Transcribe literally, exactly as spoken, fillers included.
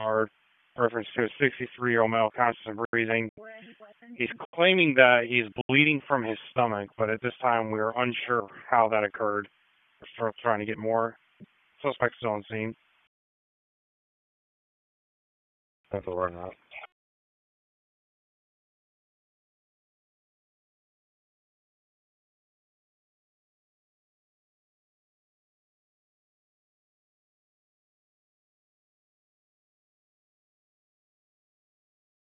hard. Reference to a sixty-three-year-old male conscious and breathing. He's claiming that he's bleeding from his stomach, but at this time we are unsure how that occurred. We're still trying to get more. Suspects still on scene. That's all right now.